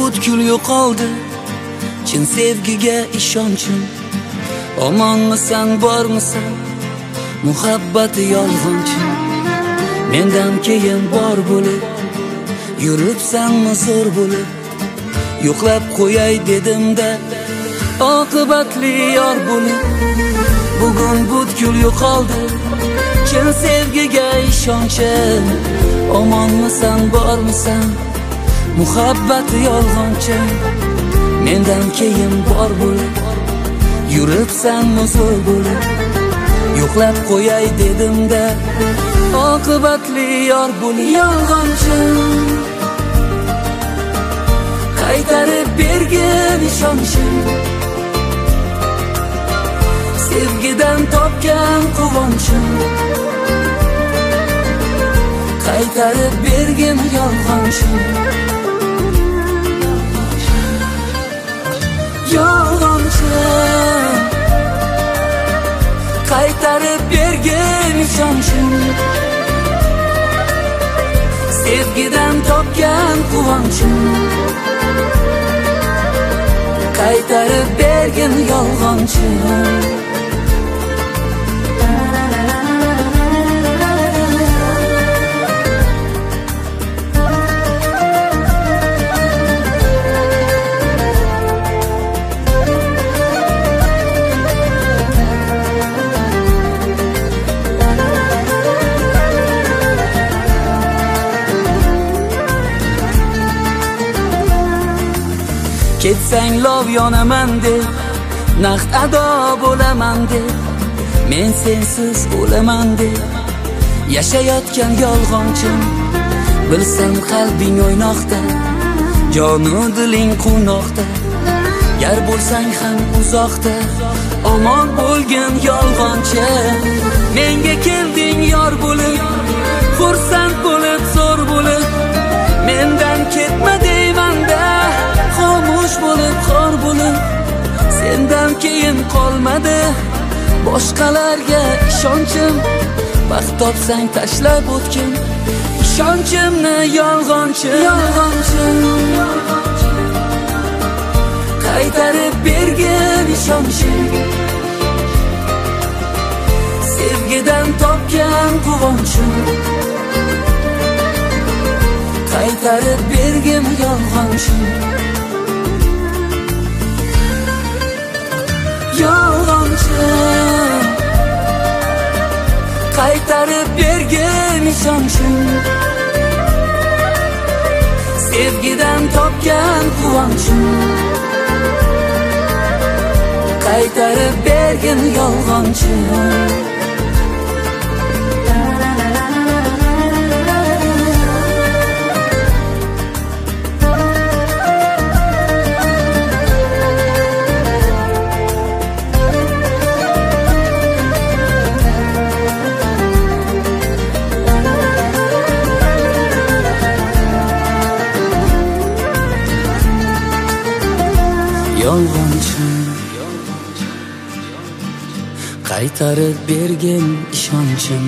butkul yo'qoldi chin sevgiga ishonchim. Omonmisan, bormisan, muhabbati yolg'onchi. Mendan keyin bor bo'lib yuribsanmi zo'r bo'lib. Yo'qlab qo'yay dedimda oqibatli yor bo'lib. Bugun butkul yo'qoldi chin sevgiga ishonchim. Omonmisan, bormisan, muhabbati yolg'onchi. Mendan keyin bor bo'lib yuribsanmi zo'r bo'lib. Yo'qlab qo'yay dedimda oqibatli yor bo'lib. Yolg'onchi qaytarib bergin ishonchim. Sevgidan topgan quvonchim. Qaytarib bergin yolg'onchim. Yolg'onchi qaytarib bergin ishonchim. Sevgidan topgan quvonchim. Qaytarib bergin yolg'onchim. Ketsang lov yonaman deb, naqd ado bo'laman deb, men sensiz o'laman deb yashayotgan yolg'onchim. Bilsam qalbing o'ynoqda, jonu diling quvnoqda. Gar bo'lsang ham uzoqda, omon bo'lgin yolg'onchi. Menga kelding yor bo'lib, xursand bo'lib, zo'r bo'lib. Mendan ketma deymanda, xomush bo'lib, xor bo'lib. Sendan keyin qolmadi boshqalarga ishonchim. Vaqt topsang tashlab o'tgin ishonchimni yolg'onchi. Yolg'onchi qaytarib bergin ishonchim. Sevgidan topgan quvonchim. Qaytarib bergin yolg'onchim. Yolg'onchi qaytarib bergin ishonchim. Sevgidan topgan quvonchim. Qaytarib bergin yolg'onchim. Yolg'onchi qaytarib bergin ishonchim.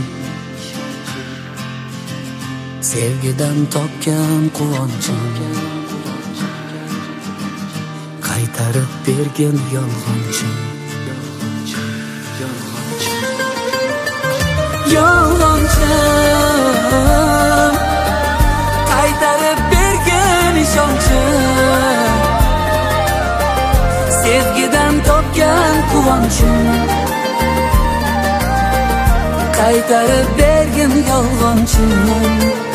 Sevgidan topgan quvonchim. Qaytarib bergin yolg'onchim. Yolg'onchi qaytarib bergin ishonchim. Sevgidan topgan quvonchim. Qaytarib bergin yolg'onchim.